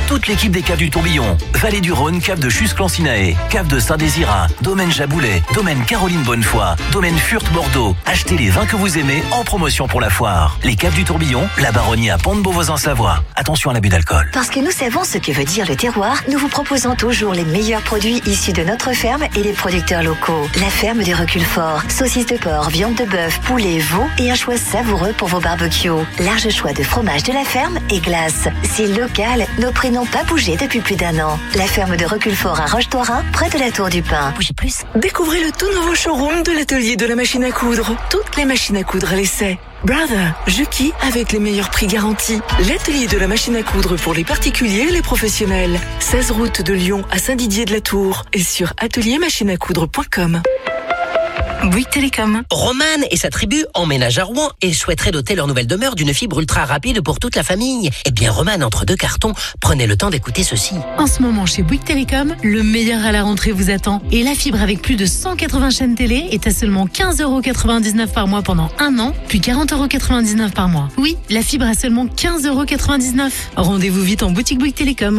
toute l'équipe des caves du Tourbillon. Vallée du Rhône, cave de Chusclan-Sinaé, cave de Saint-Désirat, domaine Jaboulet, domaine Caroline Bonnefoy, domaine Furth-Bordeaux. Achetez les vins que vous aimez en promotion pour la foire. Les caves du Tourbillon, la Baronnie à Pont-de-Beauvoisin-Savoie. Attention à l'abus d'alcool. Parce que nous savons ce que veut dire le terroir, nous vous proposons toujours les meilleurs produits issus de notre ferme et les producteurs locaux. La ferme du Recul Fort. Saucisses de porc, viande de bœuf, poulet, veau et un choix savoureux pour vos barbecues. Large choix de fromage de la ferme et glace. C'est local, nos prix n'ont pas bougé depuis plus d'1 an. La ferme de Recul Fort à Roche-Torin, près de la Tour du Pin. Bougez plus. Découvrez le tout nouveau showroom de l'atelier de la machine à coudre. Toutes les machines à coudre à l'essai. Brother, Juki avec les meilleurs prix garantis. L'atelier de la machine à coudre pour les particuliers et les professionnels. 16 route de Lyon à Saint-Didier-de-la-Tour et sur ateliermachineacoudre.com. Bouygues Télécom. Romane et sa tribu emménagent à Rouen et souhaiteraient doter leur nouvelle demeure d'une fibre ultra rapide pour toute la famille. Eh bien, Romane, entre 2 cartons, prenez le temps d'écouter ceci. En ce moment, chez Bouygues Télécom, le meilleur à la rentrée vous attend. Et la fibre avec plus de 180 chaînes télé est à seulement 15,99€ par mois pendant 1 an, puis 40,99€ par mois. Oui, la fibre à seulement 15,99€. Rendez-vous vite en boutique Bouygues Télécom.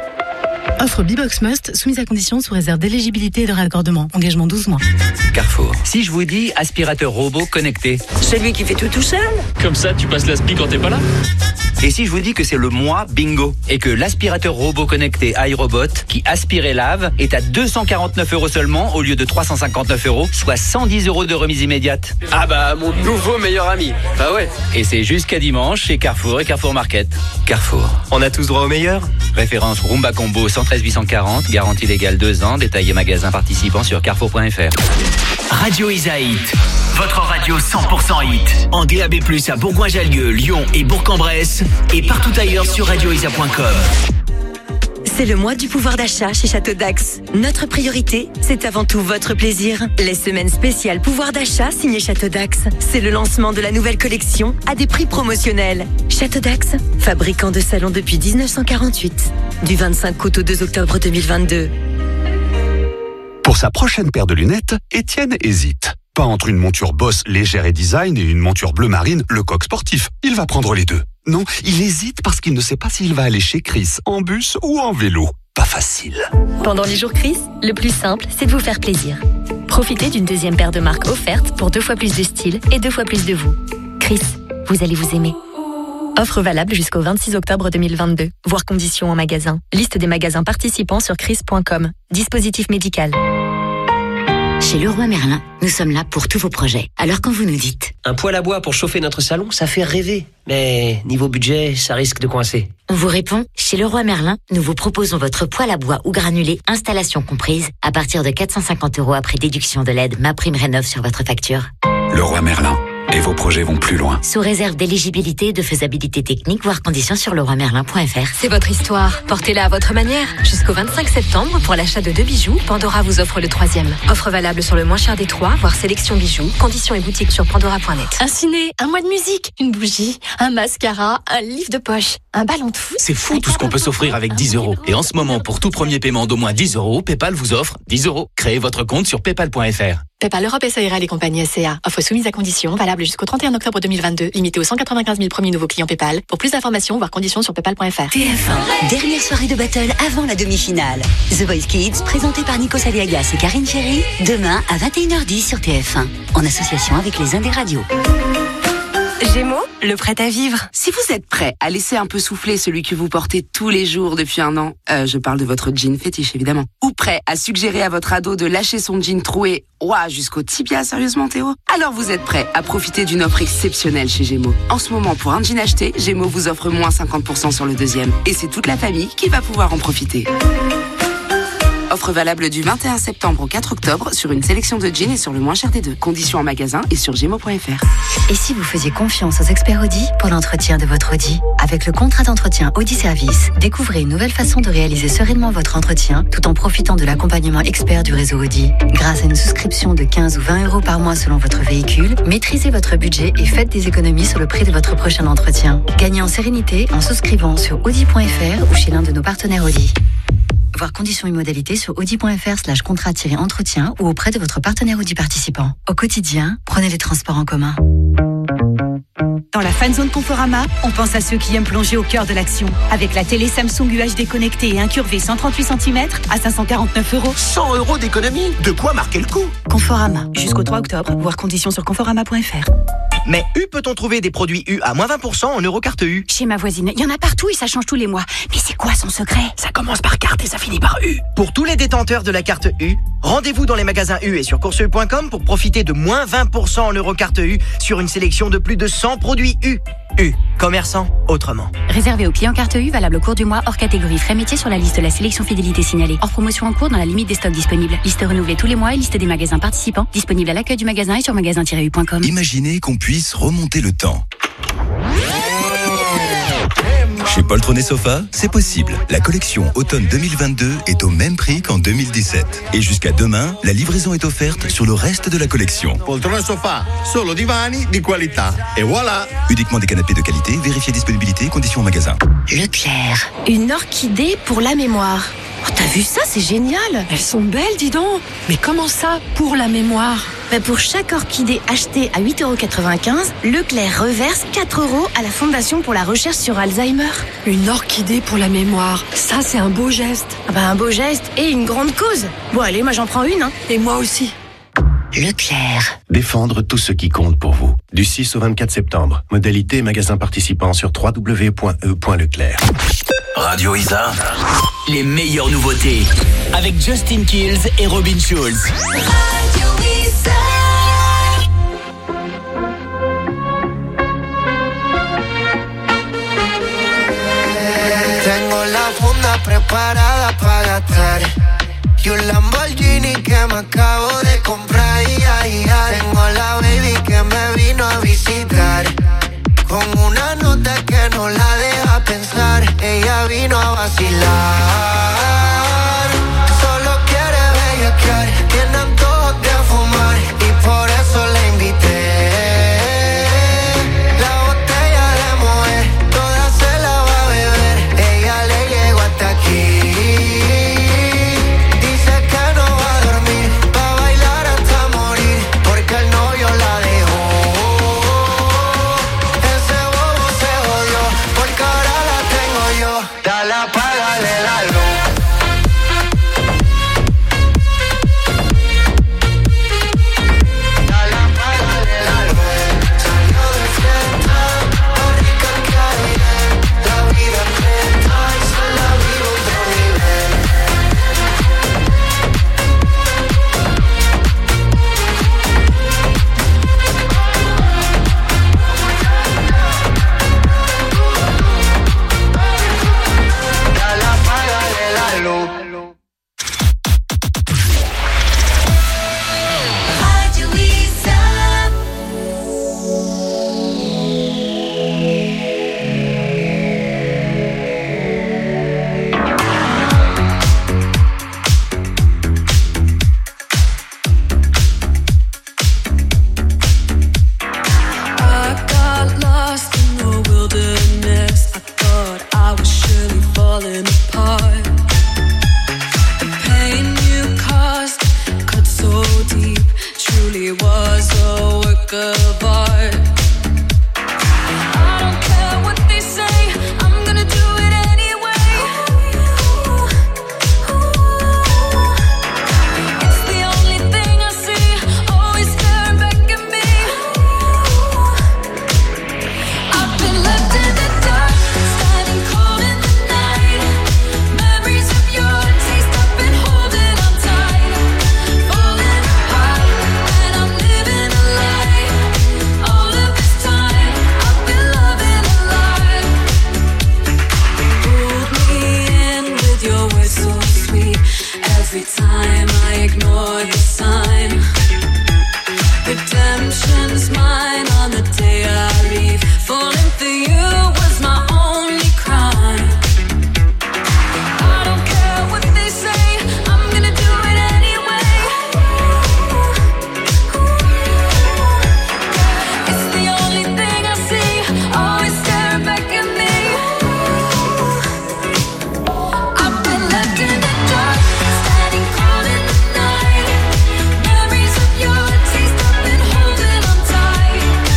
Offre Bbox Must, soumise à condition sous réserve d'éligibilité et de raccordement. Engagement 12 mois. Carrefour. Si je vous dis aspirateur robot connecté. Celui qui fait tout seul. Comme ça, tu passes l'aspi quand t'es pas là. Et si je vous dis que c'est le mois bingo et que l'aspirateur robot connecté iRobot qui aspire et lave est à 249€ seulement au lieu de 359€, soit 110€ de remise immédiate. Ah bah, mon nouveau meilleur ami. Bah ouais. Et c'est jusqu'à dimanche chez Carrefour et Carrefour Market. Carrefour. On a tous droit au meilleur. Référence Roomba Combo 113 840, garantie légale 2 ans, détail et magasin participant sur carrefour.fr. Radio Isa Hit, votre radio 100% hit. En DAB+, à Bourgoin-Jallieu, Lyon et Bourg-en-Bresse et partout ailleurs sur radioisa.com. C'est le mois du pouvoir d'achat chez Château d'Axe. Notre priorité, c'est avant tout votre plaisir. Les semaines spéciales pouvoir d'achat signées Château d'Axe. C'est le lancement de la nouvelle collection à des prix promotionnels. Château d'Axe, fabricant de salons depuis 1948. Du 25 août au 2 octobre 2022. Pour sa prochaine paire de lunettes, Étienne hésite. Pas entre une monture Boss légère et design et une monture bleu marine Lecoq sportif. Il va prendre les deux. Non, il hésite parce qu'il ne sait pas s'il va aller chez Chris, en bus ou en vélo. Pas facile. Pendant les jours Chris, le plus simple, c'est de vous faire plaisir. Profitez d'une deuxième paire de marques offerte pour 2 fois plus de style et 2 fois plus de vous. Chris, vous allez vous aimer. Offre valable jusqu'au 26 octobre 2022. Voir conditions en magasin. Liste des magasins participants sur chris.com. Dispositif médical. Chez Leroy Merlin, nous sommes là pour tous vos projets. Alors quand vous nous dites... Un poêle à bois pour chauffer notre salon, ça fait rêver. Mais niveau budget, ça risque de coincer. On vous répond, chez Leroy Merlin, nous vous proposons votre poêle à bois ou granulé, installation comprise, à partir de 450€ après déduction de l'aide MaPrimeRénov' sur votre facture. Leroy Merlin. Et vos projets vont plus loin. Sous réserve d'éligibilité et de faisabilité technique, voire conditions sur leroymerlin.fr. C'est votre histoire. Portez-la à votre manière. Jusqu'au 25 septembre, pour l'achat de 2 bijoux, Pandora vous offre le 3e. Offre valable sur le moins cher des 3, voire sélection bijoux. Conditions et boutiques sur pandora.net. Un ciné, un mois de musique, une bougie, un mascara, un livre de poche, un ballon de foot. C'est fou tout ce qu'on peut s'offrir avec 10€. Et en ce moment, pour tout premier paiement d'au moins 10€, PayPal vous offre 10€. Créez votre compte sur paypal.fr. PayPal Europe SARL et compagnie SCA. Offre soumise à conditions, valable jusqu'au 31 octobre 2022, limitée aux 195 000 premiers nouveaux clients PayPal. Pour plus d'informations, voir conditions sur paypal.fr. TF1, dernière soirée de battle avant la demi-finale. The Voice Kids, présenté par Nikos Aliagas et Karine Chéry, demain à 21h10 sur TF1, en association avec les Indes Radios. Gémeaux, le prêt à vivre. Si vous êtes prêt à laisser un peu souffler celui que vous portez tous les jours depuis 1 an, je parle de votre jean fétiche évidemment, ou prêt à suggérer à votre ado de lâcher son jean troué, jusqu'au tibia, sérieusement Théo, alors vous êtes prêt à profiter d'une offre exceptionnelle chez Gémeaux. En ce moment, pour un jean acheté, Gémeaux vous offre moins 50% sur le deuxième. Et c'est toute la famille qui va pouvoir en profiter. Offre valable du 21 septembre au 4 octobre sur une sélection de jeans et sur le moins cher des 2. Conditions en magasin et sur Gémeaux.fr. Et si vous faisiez confiance aux experts Audi pour l'entretien de votre Audi? Avec le contrat d'entretien Audi Service, découvrez une nouvelle façon de réaliser sereinement votre entretien tout en profitant de l'accompagnement expert du réseau Audi. Grâce à une souscription de 15 ou 20€ par mois selon votre véhicule, maîtrisez votre budget et faites des économies sur le prix de votre prochain entretien. Gagnez en sérénité en souscrivant sur Audi.fr ou chez l'un de nos partenaires Audi. Voir conditions et modalités sur audi.fr/contrat-entretien ou auprès de votre partenaire Audi participant. Au quotidien, prenez les transports en commun. Dans la fan zone Conforama, on pense à ceux qui aiment plonger au cœur de l'action. Avec la télé Samsung UHD connectée et incurvée 138 cm à 549 €. 100 € d'économie. De quoi marquer le coup. Conforama, jusqu'au 3 octobre, voir conditions sur conforama.fr. Mais U, peut-on trouver des produits U à moins 20% en Eurocarte U? Chez ma voisine, il y en a partout et ça change tous les mois. Mais c'est quoi son secret? Ça commence par carte et ça finit par U. Pour tous les détenteurs de la carte U, rendez-vous dans les magasins U et sur courseu.com pour profiter de moins 20% en Eurocarte U sur une sélection de plus de 100 produits U. U, commerçant autrement. Réservé aux clients carte U, valable au cours du mois, hors catégorie frais métiers sur la liste de la sélection fidélité signalée. Hors promotion en cours dans la limite des stocks disponibles. Liste renouvelée tous les mois et liste des magasins participants. Disponible à l'accueil du magasin et sur magasin-u.com. Imaginez qu'on puisse remonter le temps. Chez Poltron et Sofa, c'est possible. La collection automne 2022 est au même prix qu'en 2017. Et jusqu'à demain, la livraison est offerte sur le reste de la collection. Poltrone e Sofa, solo divani di qualità. Et voilà. Uniquement des canapés de qualité, vérifiez disponibilité, conditions en magasin. Leclerc. Une orchidée pour la mémoire. Oh, t'as vu ça? C'est génial. Elles sont belles, dis donc. Mais comment ça, pour la mémoire? Pour chaque orchidée achetée à 8,95 €, Leclerc reverse 4 € à la Fondation pour la recherche sur Alzheimer. Une orchidée pour la mémoire. Ça, c'est un beau geste. Un beau geste et une grande cause. Bon, allez, moi j'en prends une. Et moi aussi. Leclerc. Défendre tout ce qui compte pour vous. Du 6 au 24 septembre. Modalité magasin participant sur www.e.leclerc. Radio Isa, les meilleures nouveautés avec Justin Kills et Robin Schulz. Radio Isa. Tengo la funda preparada para gastar y un Lamborghini que me acabo de comprar. Tengo la baby que me vino a visitar con una nota que no la deja pensar. Ella vino a vacilar, solo quiere bellaquear, tiene antojos de fumar y por eso la invité. La botella de Moët, toda se la va a beber. Ella le llegó hasta aquí. Dice que no va a dormir, va a bailar hasta morir, porque el novio la dejó. Ese bobo se jodió, porque ahora la tengo yo. Dale, apágale la luz. Dale, apágale la luz. Salió de fiesta, lo rica que hay en la vida lenta y se la vive otro nivel. Dale, apágale la luz. Radio Isa. I got lost in the wilderness. I thought I was surely falling apart. The pain you caused cut so deep, truly was a work of art. I don't care what they say, I'm gonna do it anyway. It's the only thing I see, always staring back at me. I've been left in the dark, standing cold in the night. Memories of your taste, I've been holding on tight. Falling apart, and I'm living a lie. All of this time, I've been loving a lie. Pulled me in with your words so sweet. Every time I ignore the sign. Redemption's mine on the day I leave. Falling for you was my only crime. I don't care what they say, I'm gonna do it anyway. It's the only thing I see, always staring back at me. I've been left in the dark, standing cold in the night. Memories of your taste, I've been holding on tight.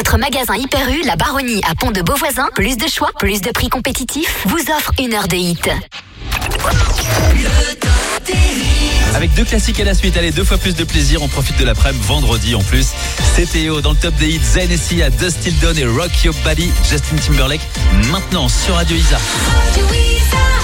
Votre magasin Hyper U, la Baronnie à Pont de Beauvoisin, plus de choix, plus de prix compétitifs, vous offre une heure de hit. Avec 2 classiques à la suite, allez, 2 fois plus de plaisir, on profite de l'après-midi vendredi en plus. C'est Théo dans le top des hits, Zayn et Sia, Dustin Dawn et Rock Your Body, Justin Timberlake, maintenant sur Radio Isa. Radio Isa.